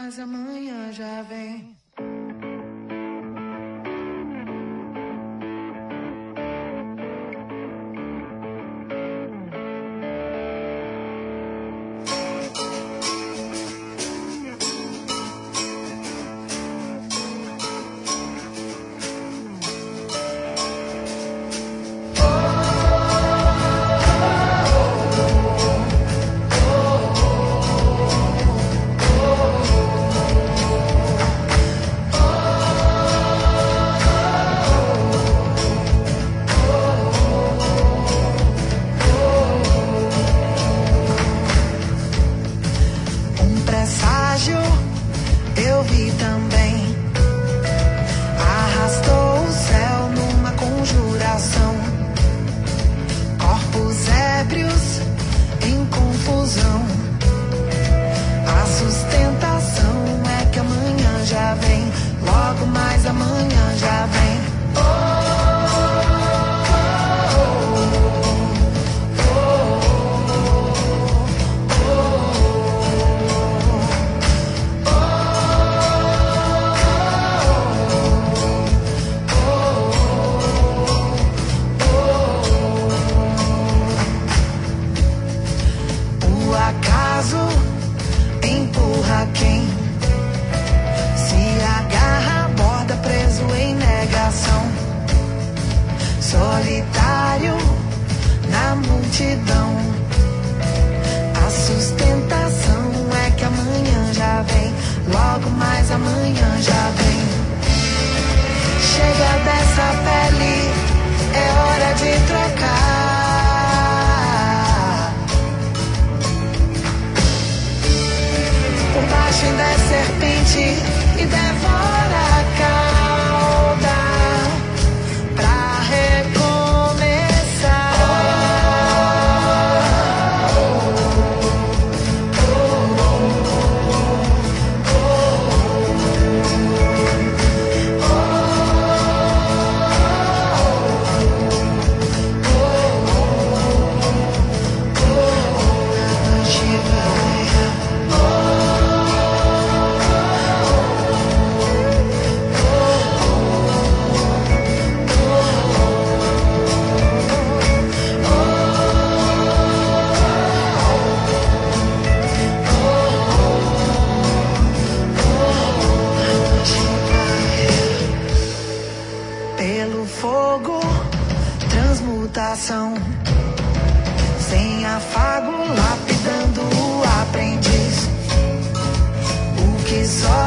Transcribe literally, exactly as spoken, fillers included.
mas amanhã já vem. Eu vi também, arrastou o céu numa conjuração, corpos ébrios em confusão. A sustentação é que amanhã já vem, logo mais amanhã já vem. Empurra quem se agarra à borda, preso em negação, solitário na multidão. A sustentação é que amanhã já vem, logo mais amanhã já vem. Chega dessa pele, é hora de trocar. Por baixo ainda é serpente e devora a cauda pra recomeçar. Pelo fogo, transmutação, sem afago, lapidando o aprendiz. O que só